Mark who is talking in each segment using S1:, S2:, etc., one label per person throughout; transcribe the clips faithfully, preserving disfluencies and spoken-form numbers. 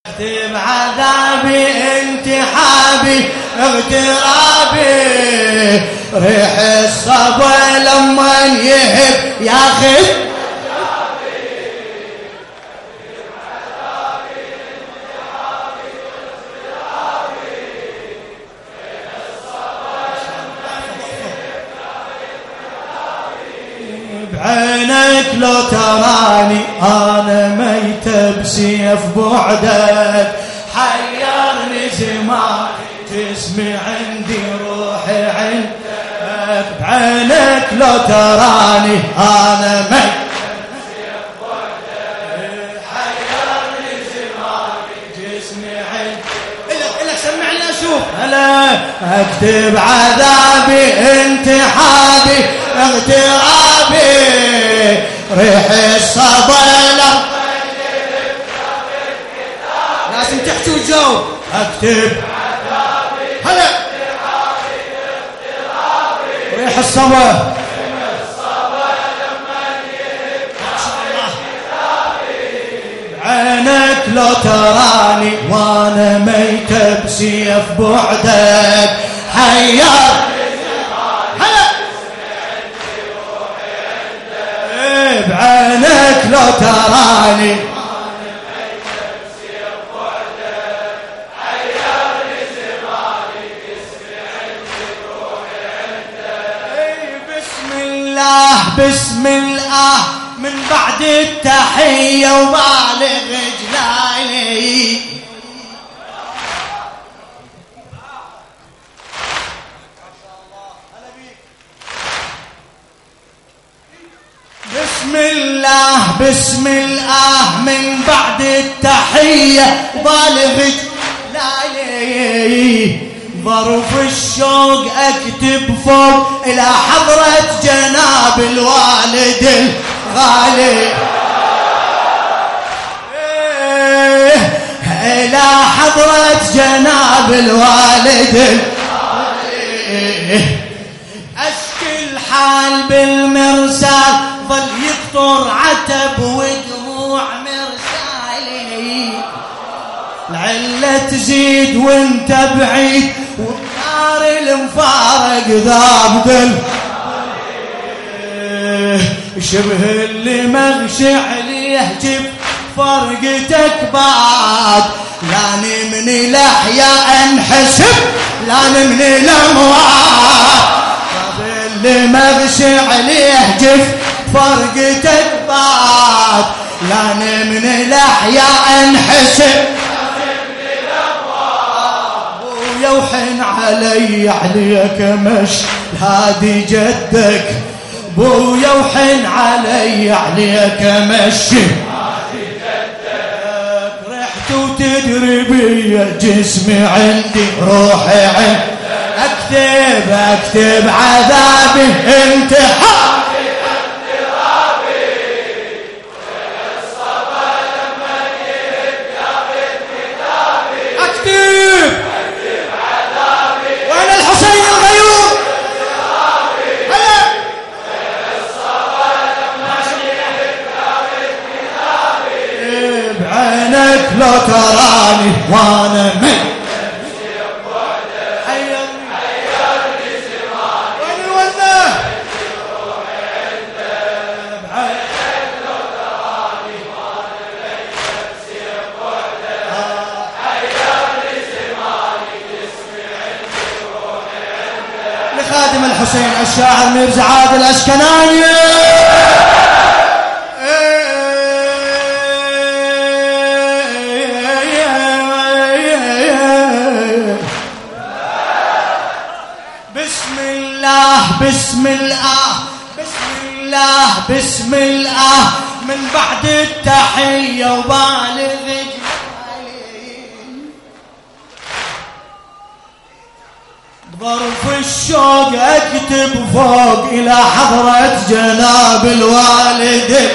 S1: اكتب عذابي انتحابي اغترابي ريح الصبا لما يهب ياخذ بعينك لو تراني انا ميت بسيف بعدك حيرني زماني جسمي عندي روحي عندك بعينك لو تراني انا ميت بسيف بعدك حيرني زماني جسمي عندي الك الك سمعنا شوف هلا اكتب عذابي انتحابي اغترابي ريح الصبا لازم تحكي وتجاوب اكتب عذابي هلا ريح الصبا عينك لو تراني وانا ميت بسيف بعدك حير بعينك لو تراني وانا ميت بسيف بعدك حيرني زماني جسمي عندي روحي عندك بسم الله بسم الله من بعد التحية وبالغ جلالي بسم الله بسم الله من بعد التحية بالغ جلالي ظرف الشوق اكتب فوق الى حضرة جناب الوالد الغالي الى حضرة جناب الوالد الغالي اشكي الحال بالمرسال ظل يقطر عتب ودموع مرسالي العلة تزيد وانت بعيد والنار المفارق ذاب قلب شبه اللي مغشي عليه جب فرقتك بعد لاني من الاحياء انحسب لاني من الاموات اللي مغشي عليه جف فرقتك بعد لاني من الاحياء انحسب ابويا وحن علي عليك مش هادي جدك ابويا وحن علي عليك مشي هادي جدك رحت وتدري بيا جسمي عندي روحي عندي اكتب اكتب عذابي انتحابي اغترابي وين الصبا لما يهب ياخذ كتابي اكتب اكتب عذابي وين الحسين الغيور اغترابي هلا وين الصبا لما يهب ياخذ كتابي بعينك لو تراني وانا من خادم الحسين الشاعر ميرزا عادل الأشكناني بسم الله بسم الله بسم الله بسم الله من بعد التحية وبالغ ظرف الشوق اكتب فوق الى حضرة جناب الوالد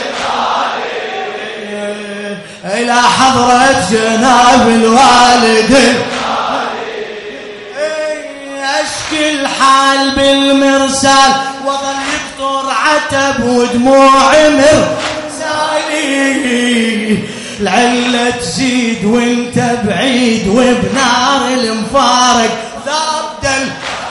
S1: الى حضرة جناب الوالد اشكي الحال بالمرسال وظل يقطر عتب ودموع مرسالي العلة تزيد وانت بعيد وبنار المفارق ذاب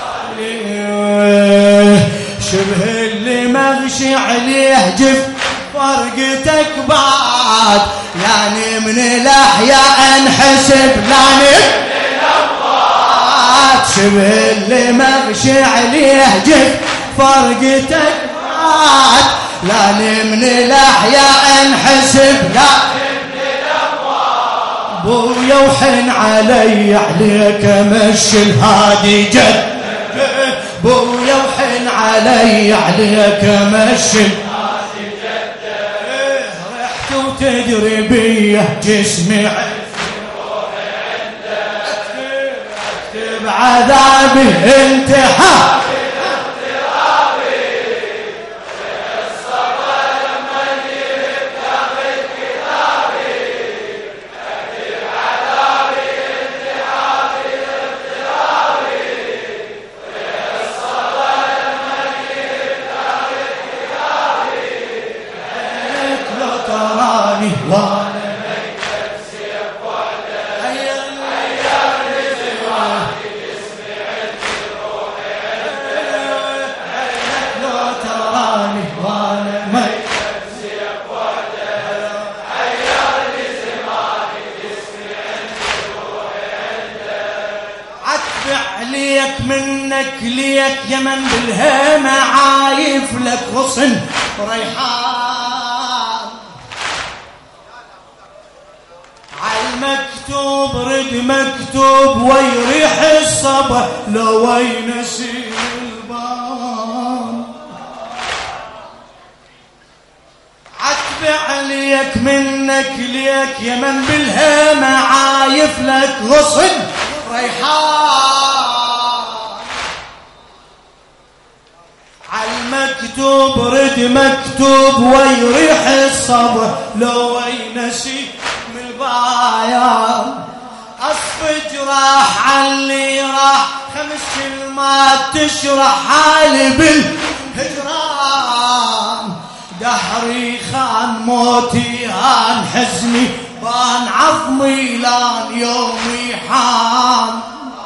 S1: شبه اللي مغشي عليه جف فرقتك بعد يعني من الأحياء انحسب لاني شبه اللي مغشي عليه جف فرقتك بعد لاني من الأحياء انحسب لاني من الأموات بويا وحن علي عليك مشي الهادي جد بويا وحن علي عليك مشي الهادي جد رحت وتدري بيه جسمي بعذابي انتحى عليك منك ليك يمن بالهمة عايف لك غصن ريحان عالمكتوب رد مكتوب ويريح الصبا لو ينسي البان عتبع عليك منك ليك يمن بالهمة عايف لك غصن ريحان عالمكتوب رد مكتوب ويريح الصبر لو ينسي من البايان أصف جراح عاللي راح خمس كلمات تشرح حالي بالهجران دهري خان موتي هان حزني بان عظمي لان يومي حان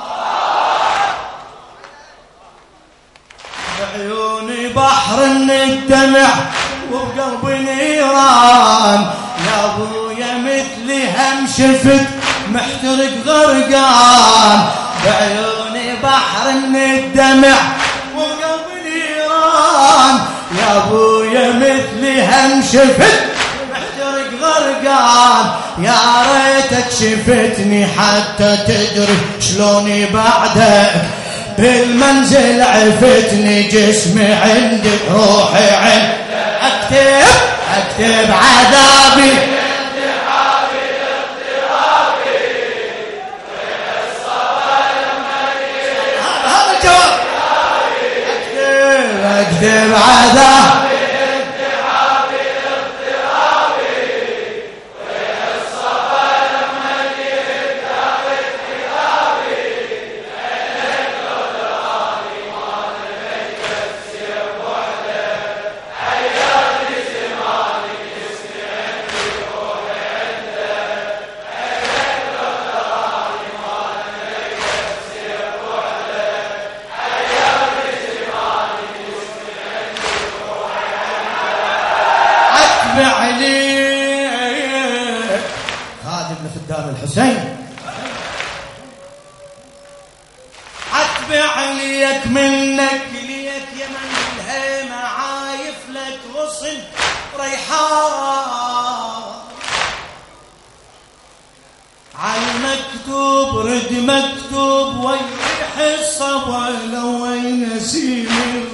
S1: بعيوني بحر من الدمع وبقلبي نيران يا ابويا مثلي هم شفت محترق غرقان بعيوني بحر من الدمع وبقلبي نيران يا ابويا مثلي هم شفت محترق غرقان يا ريتك شفتني حتى تدري شلوني بعدك بالمنزل عفتني جسمي عندك روحي عندك اكتب اكتب عذابي انتحابي اضطرابي هذا الجواب اكتب اكتب عذابي عليك خادم لخدام الحسين عتبع عليك منك ليك يمن الهيمة عايف لك غصن ريحان عالمكتوب رد مكتوب ويريح الصبا لو ينسيم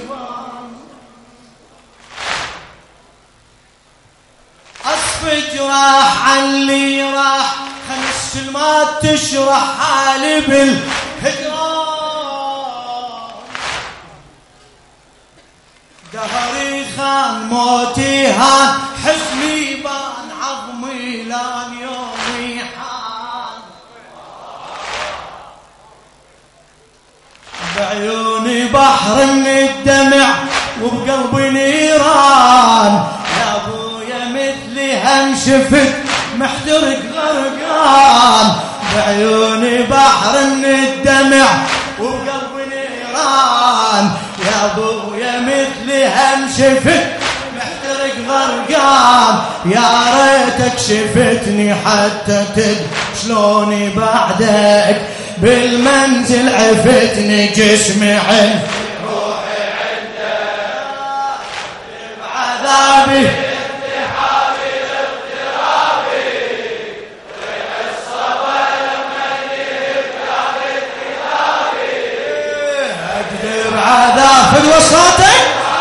S1: أصف جراح عاللي راح خمس كلمات تشرح حالي بالهجران دهري خان موتي هان حزني بان عظمي لان يومي حان بعيوني بحر من الدمع وبقلبي نيران يا ابويا مثلي هم شفت محترق غرقان بعيوني بحر من الدمع وبقلبي نيران يا ابويا مثلي هم شفت محترق غرقان يا ريتك شفتني حتى تد شلوني بعدك بالمنزل عفتني جسمي عند روحي عندك بعذابي عذاب في وسطك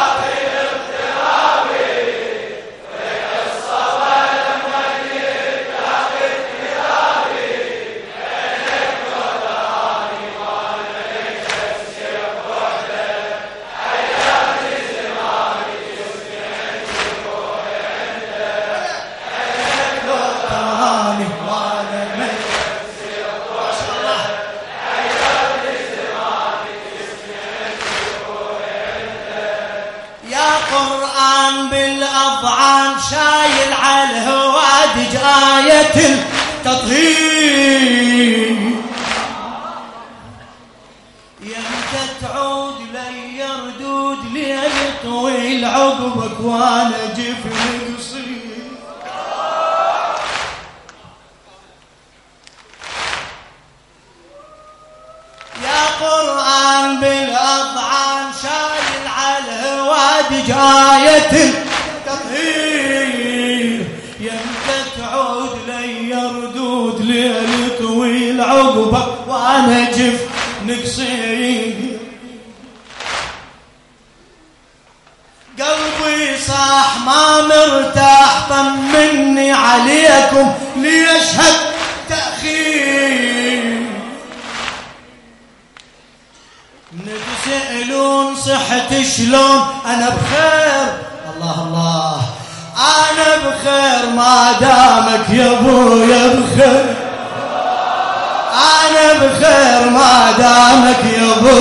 S1: قرآن بالأضعان شايل على الهوادج آية التطهير يمتى تعود لي ردود لي طويل عقبك وانا جفني قصير يا قرآن بالأضعان شايل على الهوادج آية التطهير يمتى تعود لي ردود ليل طويل عقبك وانا جفن قصير قلبي صاح ما مرتاح طمني عليكم ليشهد تأخير نتسألون صحت شلون انا بخير الله الله انا بخير ما دامك يا ابويا بخير انا بخير ما دامك يا ابو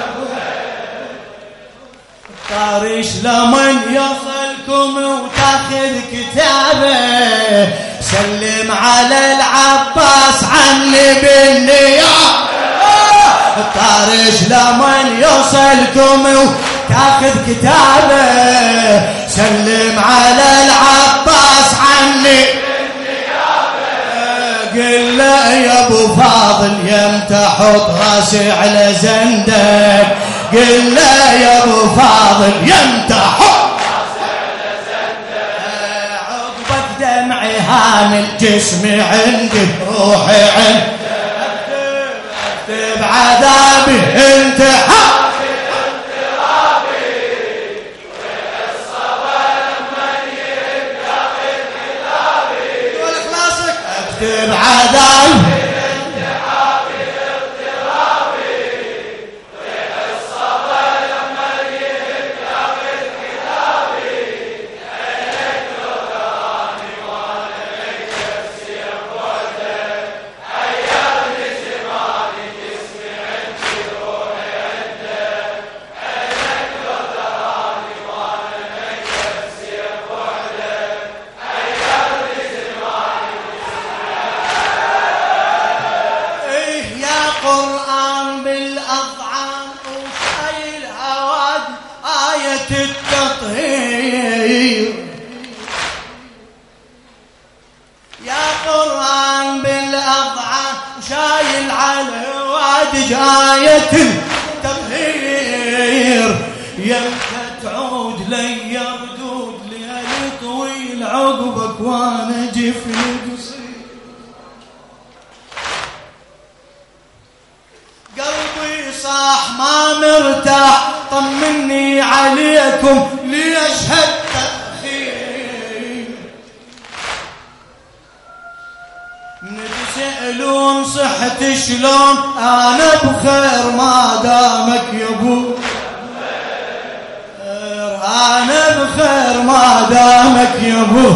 S1: طارش لمن يصلكم وتاخذ كتابه سلم على العباس عني بالنيابه طارش لمن يوصلكم وتاخذ كتابه سلم على العباس عني قل له يا ابو فاضل يمتى حط راسي على زندك قل له يا ابو فاضل يمتى حط راسي على زندك عقبك دمعي هامل جسمي عندي روحي عندي بعذابي انت حافي انترابي والصبا لما يبقى بالكتابي والاخلاصك اكتب عذابي انت حافي انترابي والصبا لما يبقى بالكتابي عينك تراني وانا لك نفسي بوحدك حياتي زماني قرآن بالأضعان وشايل هواد آية التطهير يا قرآن بالأضعان وشايل على هوادج آية التطهير يمتى تعود لي ردود ليالي طويل عقبك وانا جفني قصير قلبي صاح ما مرتاح طمني عليكم ليشهد تأخير نتسألون صحت شلون انا بخير ما دامك يا ابو انا بخير ما دامك يا ابو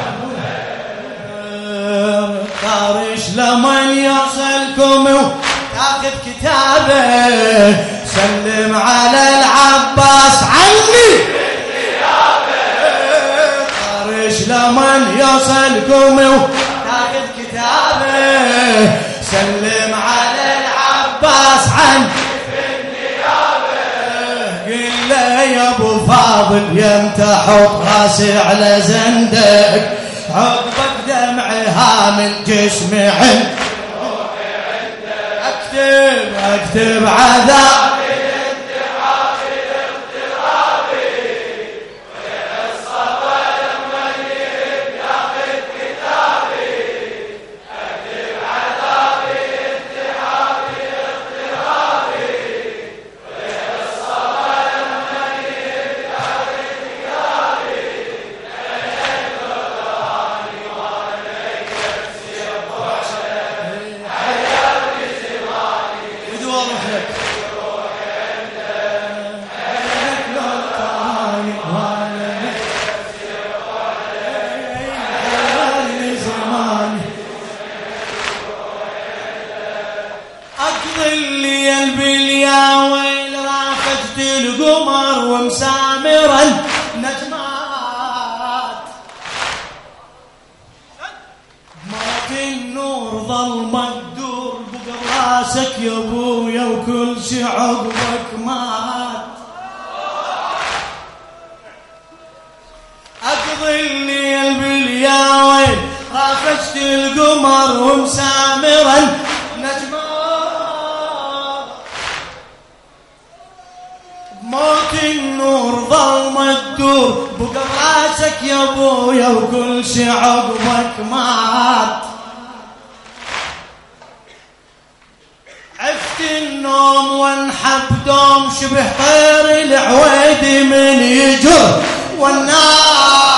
S1: طارش لمن يصلكم تاخذ كتابه سلم على العباس عني طارش لمن يصلكم سلم على العباس عن قل له يا ابو فاضل يمتى حط راسي على زندك عقبك دمعي هامل جسمي عند اكتب اكتب عذاب القمر ومسامرا نجمات موت النور ظلمة تدور بقى راسك يا ابويا وكل شي عقبك مات اقضي الليل بالياويل رافشت القمر ومسامرا نجمات موت النور ظلمة تدور بقى راسك يا ابويا وكل شي عقبك مات عفت النوم وانحب دوم شبه طير العويدي من يجر والنار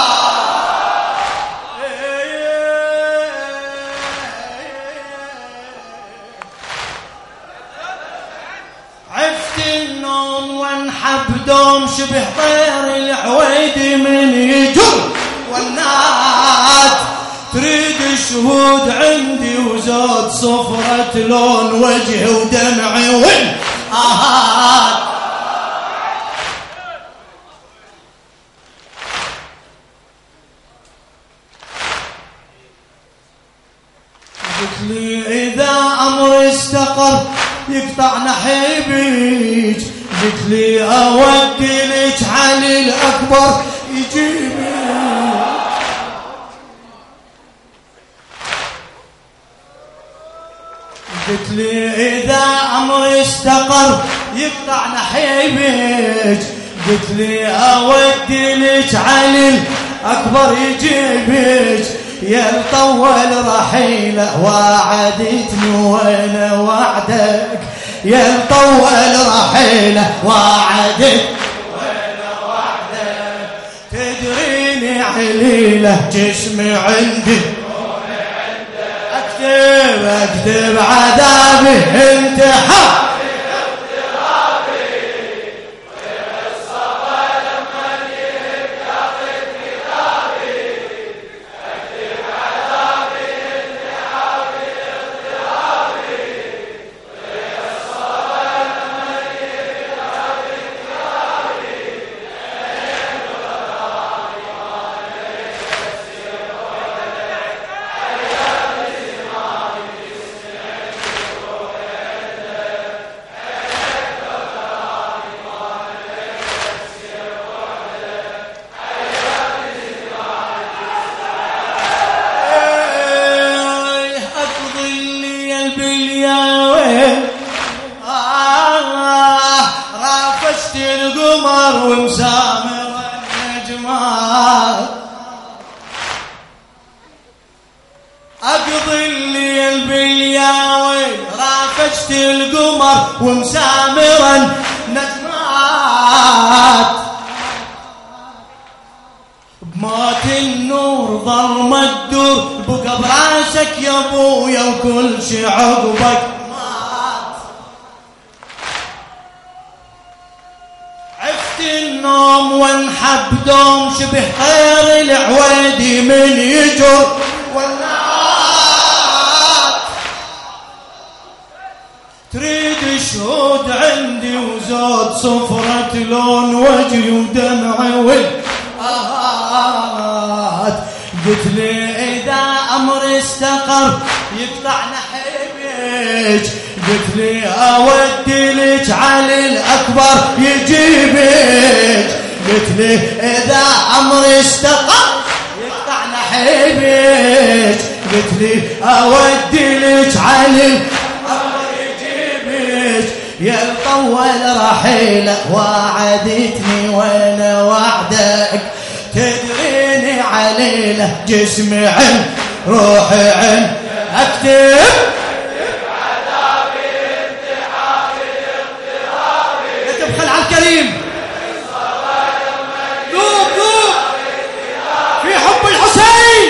S1: عفت النوم وانحب دوم شبه طير العويدي من يجر والناس تريد الشهود عندي وزاد صفرة لون وجهي ودمعي والآهات قلت لي إذا أمر استقر يقطع نحيبك قلت لي أودي لك علي الأكبر يجيبك قلت لي إذا أمر استقر يقطع نحيبك قلت لي أودي لك علي الأكبر يجيبك يا طول رحيله وعدتني وانا وعدك يا طول رحيله وعدتني وانا وعدك تدريني عليله جسمي عندي اكتب اكتب عذابي انتحار القمر ومسامر النجمات أقضي الليل بالياويل رافشت القمر ومسامر النجمات بموت النور ظلمة تدور بقى براسك يا ابويا وكل شي عقبك النوم وانحب دوم شبه طير العويدي من يجر والنار تريد الشهود عندي وزاد صفرة لون وجهي ودمعي والآهات قلت لي إذا أمر استقر يقطع نحيبك قلت لي اودي لك علي الاكبر يجيبك، قلت لي اذا امري استقر يقطع نحيبك، قلت لي اودي لك علي الاكبر يجيبك، يا طول رحيله وعدتني وانا وعدك، تدريني عليله جسمي عن روحي عن اكتب كريم ذوب ذوب في حب الحسين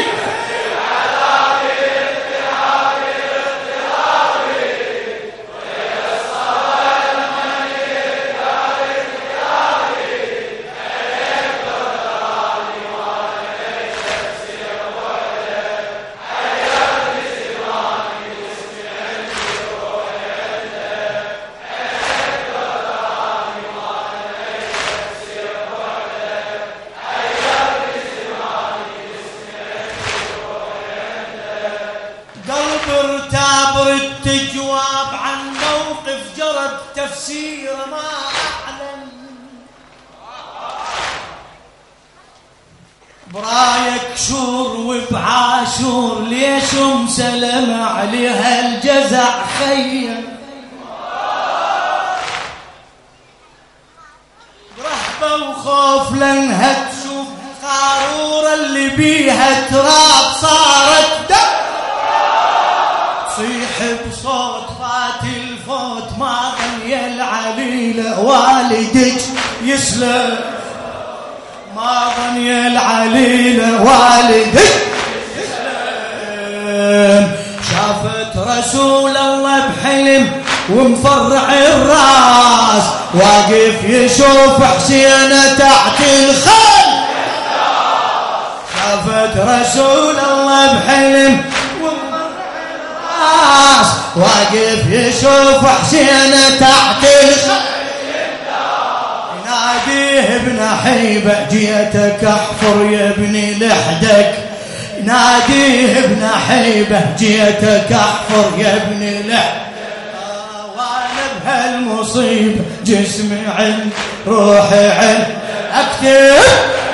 S1: جواب عن موقف جرد تفسير ما أعلم، برايك شور وبعاشور ليش مسلم عليها الجزع خيم، برهبة وخوف لانها تشوف قارورة اللي بيها تراب صارت دم، صيح بصوت فات الفوت ما ظني العليلة والدك يسلم، ما ظني العليلة والدك يسلم، شافت رسول الله بحلم ومفرع الراس واقف يشوف حسينه تحت الخل، شافت رسول الله بحلم واقف يشوف حسينه تحت الخل، يناديه ابن حيبة جيتك احفر يا ابني لحدك، يناديه ابن حيبة جيتك احفر يا ابني لحدك، وانا بهالمصيبة جسمي عن روحي عن اكتب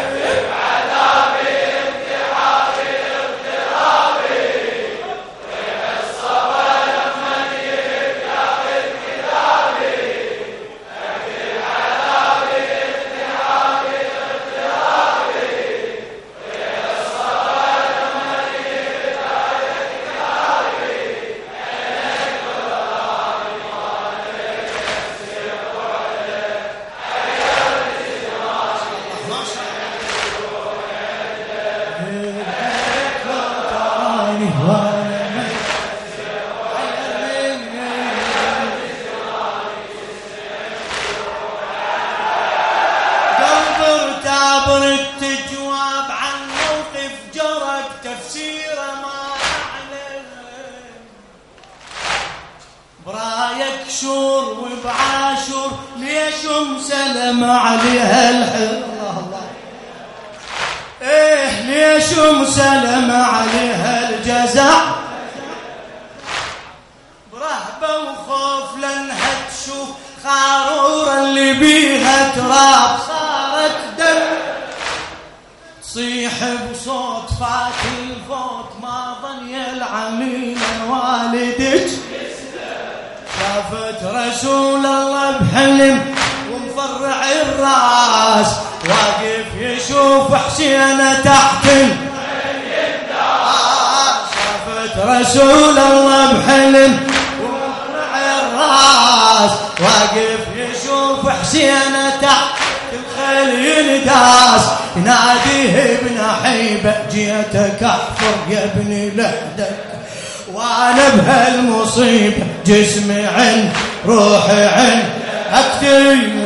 S1: برايك شور وبعاشور ليش مسلم عليها الحب، ايه ليش مسلم عليها الجزع، برهبة وخوف لانها تشوف خارورة اللي بيها تراب صارت دم، تصيح بصوت فات الفوت ما ظني العميلة والدك، شافت رسول الله بحلم ومفرع الراس واقف يشوف حسينه تحت شافت رسول الله بحلم ومفرع الراس واقف يشوف حسينه تحت الخيل ينداس، يناديه ابن حيبة جيتك احفر يا ابني لحدك، وانا بهالمصيبة جسمي عن روحي عن اكتب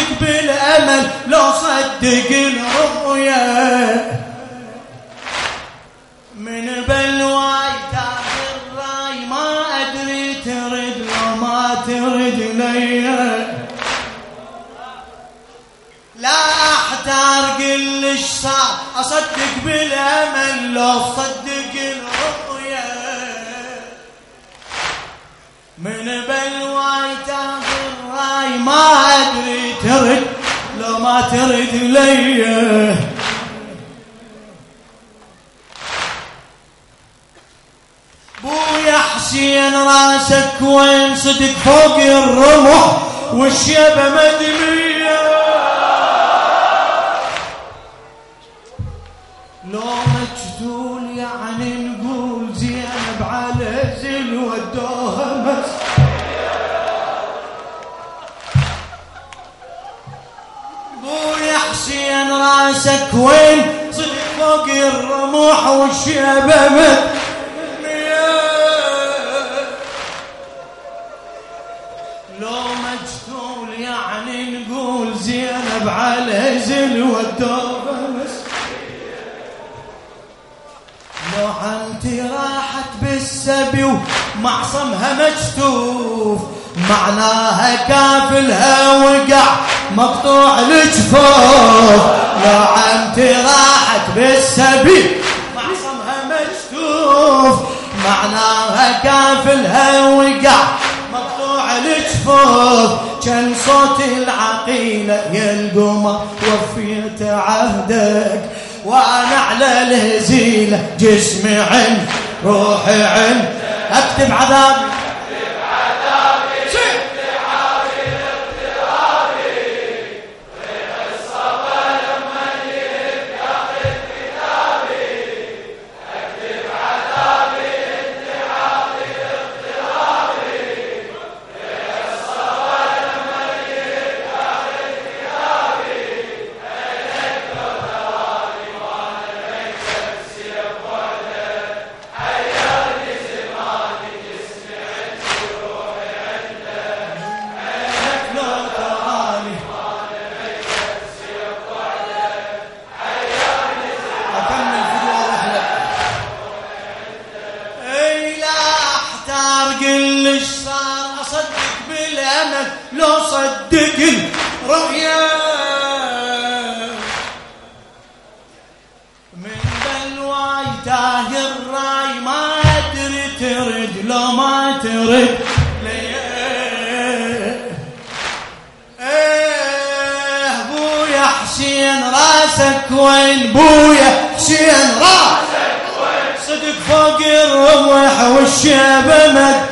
S1: أصدق بالأمل لو صدق الرؤيا من بلواي تاج الراي ما أدري ترد لو ما ترد ليا لا أحتار قل إيش صار أصدق بالأمل لو صدق الرؤيا من بلواي تاج الراي ما أدري ترد لو ما ترد ليا بويا حسين راسك وين صدق فوق الرمح والشيبة مدمية لو مجدول يعني نقول زينب على زل ودوها مس بويا حسين راسك وين صدق فوق الرمح والشيبة مدمية لو مجهول يعني نقول زينب على زل ودوها لو عمتي راحت بالسبي ومعصمها مجتوف معناها كافلها وقع مقطوع الجفوف لو عمتي راحت بالسبي معصمها مجتوف معناها كافلها وقع الجفوف كان صوت العقيلة يا القمر وفيت عهدك وانا على الهزيلة جسمي عند روحي عند اكتب عذابي اكتب عذابي اضطرابي اضطرابي طيح الصبا لما جيت ياخذ كتابي اكتب عذابي اضطرابي اضطرابي لو صدق الرؤيا من بلواي تاه الراي ما أدري ترد لو ما ترد ليه ايه بويا حسين راسك وين بويا حسين راسك وين صدق فوق الرمح والشيبة مد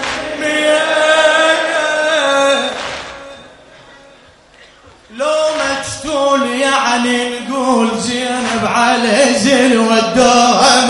S1: يعني نقول زينب على زل ودوها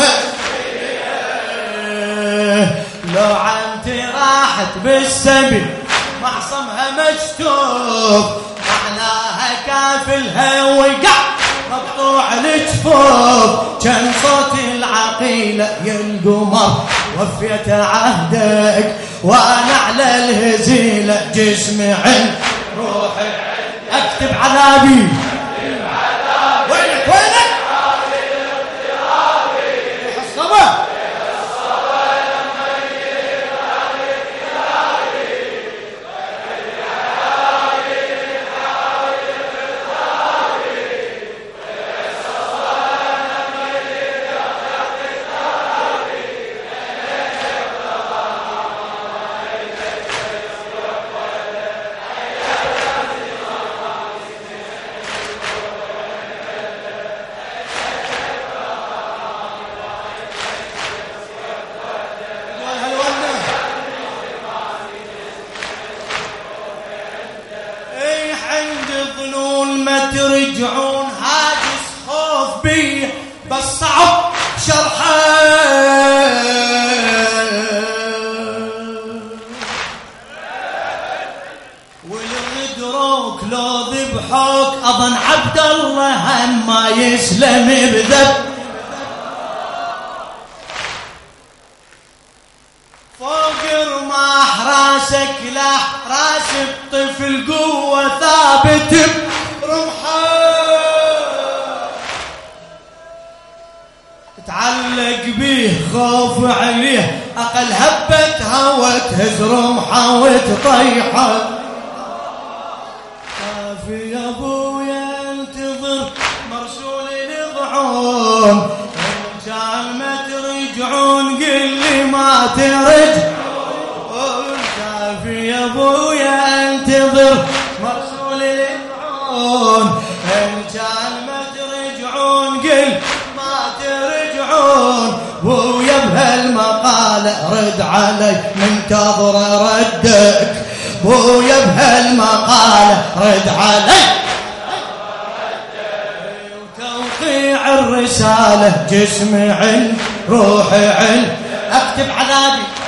S1: لو عمتي راحت بالسبي معصمها مجتوف معناها كافلها وقع مقطوع الجفوف كان صوت العقيلة يا القمر وفيت عهدك وانا على الهزيلة جسمي عند روحي اكتب عذابي وينك وينك الصبا الصبا لما جيت على كتابي حاولي حاولي بالطابي الصبا لما جيت على كتابي ترجعون هاجس خوف بي بس صعب شرحه والغدروك لو ذبحوك اظن عبد الله هم ما يسلم بذب فوق رماح راسك لا راس الطفل قوة ثابت تعلق بيه خوف عليه أقل هبت هوى تهز رمحة وتطيحه. كافي يا ابويا انتظر مرسول الضعون إن كان ما ترجعون قل لي ما ترجعون. كافي يا ابويا انتظر مرسول الضعون إن كان ما ترجعون قل ما ترجعون. ويا بهالمقالة رد علي منتظر ردك. ويا بهالمقالة رد علي وتوقيع الرسالة جسمي عند روحي عند. اكتب عذابي